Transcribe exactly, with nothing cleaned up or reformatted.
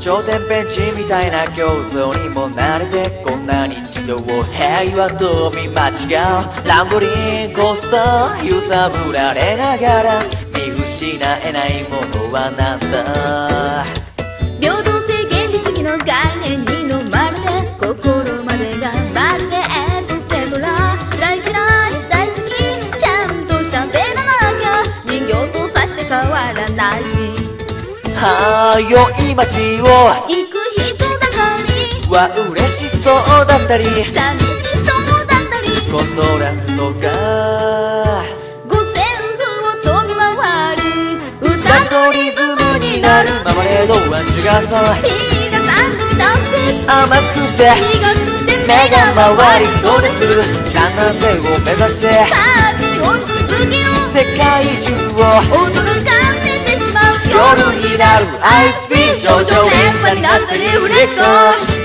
頂点ベンチみたいな競争にも慣れてこんな日常を平和と見間違うランボリンコースター揺さぶられながら見失えないものはなんだ。 平等性原理主義の概念に飲まれて心までがまるでエンドセトラ大嫌い大好きちゃんと喋らなきゃ人形とさして変わらないしはよい街を行く人だかりは嬉しそうだったり寂しそうだったりコントラストが五線譜を飛び回る歌とリズムになるママレードはシュガーソーピーナッツダンス甘くて苦くて目が回りそうです観覧性を目指してパーティーを続けよう世界中を驚かせてしまう夜になる I feel 頂上連鎖になってリフレクト